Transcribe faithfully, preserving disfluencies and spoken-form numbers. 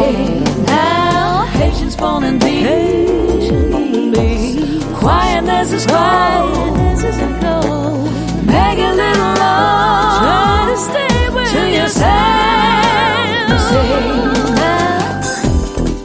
Now, patience born in peace. Quietness is quiet.